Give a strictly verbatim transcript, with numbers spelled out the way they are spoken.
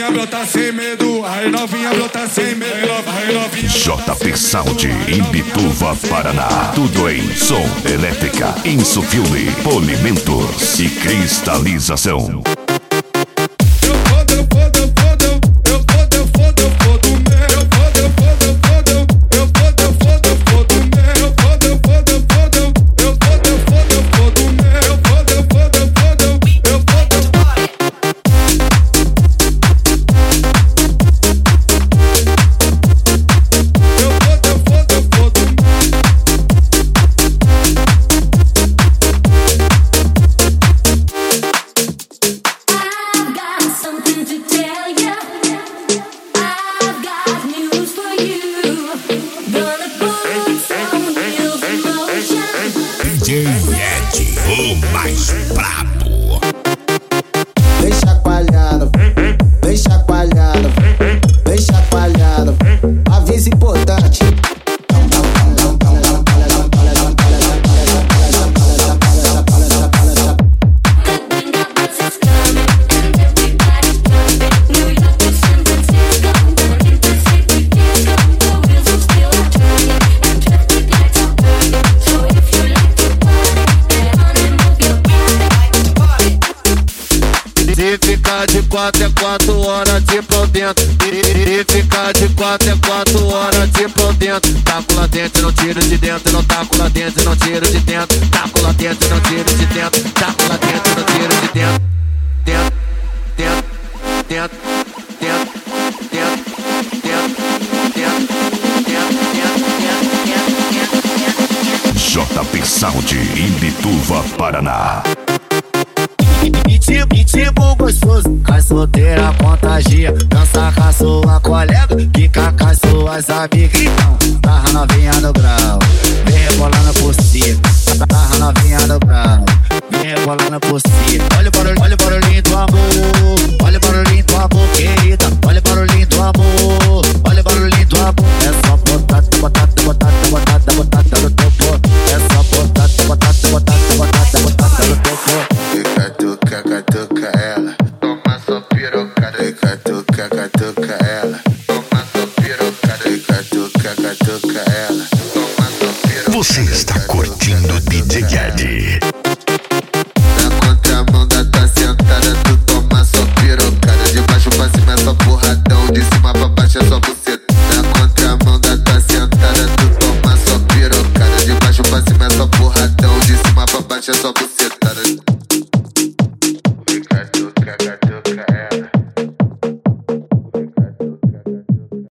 novinha brota sem medo, aí novinha brota sem medo, aí novinha. J P Sound, Imbituva, Paraná. Tudo em som, elétrica, insufilme, polimentos e cristalização. D J Ed, o mais brabo. Vem chacoalhando, vem chacoalhando, vem chacoalhando. Aviso importante. Se ficar de quatro é quatro horas de pau dentro. Se ficar de quatro é quatro horas de pau dentro. Taco lá dentro, não tiro de dentro. Não taco lá dentro, não tiro de dentro. Taco lá dentro, não tiro de dentro. Taco lá dentro, não tiro de dentro. Dentro, dentro, dentro, dentro, dentro, dentro, dentro, dentro, J P Sound, Imbituva, Paraná. E tipo gostoso, com a solteira contagia. Dança com a sua colega, fica com as suas amigas. Então, tarra novinha no grau, vem rebolando por cima. Tarra novinha no grau, vem rebolando por cima. Olha o barulho, olha o barulhinho do amor.